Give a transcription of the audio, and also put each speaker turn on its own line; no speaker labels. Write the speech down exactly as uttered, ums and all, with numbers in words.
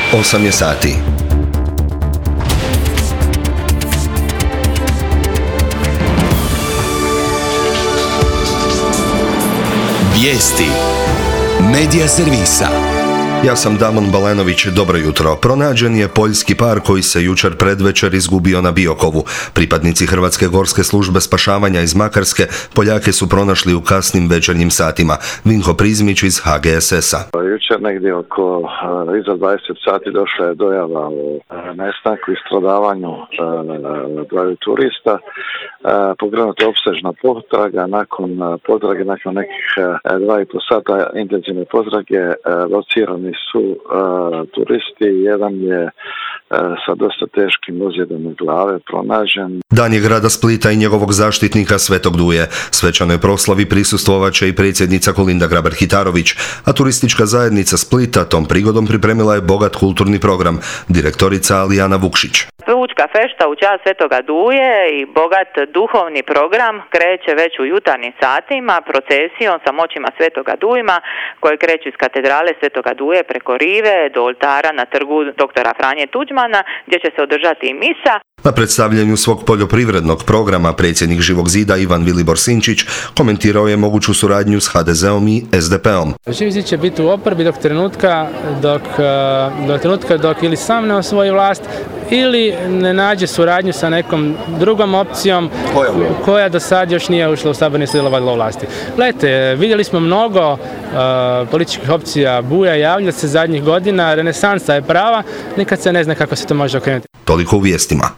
osam je sati. Vijesti Medija servisa. Ja sam Damon Balenović, dobro jutro. Pronađen je poljski par koji se jučer predvečer izgubio na Biokovu. Pripadnici Hrvatske gorske službe spašavanja iz Makarske Poljake su pronašli u kasnim večernjim satima. Vinko Prizmić iz H G S S-a.
Jučer negdje oko iza dvadeset sati došla je dojava o nestanku i stradavanju dvaju turista. Pokrenuta je opsežna potraga. Nakon potrage, nakon nekih dva i po sata intenzivne potrage, locirani su turisti. Jedan je sa dosta teškim ozljedama glave pronađen.
Dan je grada Splita i njegovog zaštitnika Svetog Duje. Svečanoj proslavi prisustvovat će i predsjednica Kolinda Grabar-Kitarović, a turistička zajednica Splita tom prigodom pripremila je bogat kulturni program. Direktorica Alijana Vukšić.
Pučka fešta u čast Svetoga Duje i bogat duhovni program kreće već u jutarnjim satima procesijom sa moćima Svetoga Dujma koje kreću iz katedrale Svetoga Duje preko rive do oltara na trgu doktora Franje Tuđmana gdje će se održati i misa.
Na predstavljanju svog poljoprivrednog programa predsjednik Živog zida Ivan Vilibor Sinčić komentirao je moguću suradnju s H D Z-om i S D P-om.
Živi zid će biti u oporbi dok trenutka dok, do trenutka dok ili sam ne osvoji vlast ili ne nađe suradnju sa nekom drugom opcijom koja do sad još nije ušla u Sabor, nije sudjelovala u vlasti. Gledajte, vidjeli smo mnogo uh, političkih opcija buja i javlja se zadnjih godina, renesansa je prava, nikad se ne zna kako se to može okrenuti.
Toliko u vijestima.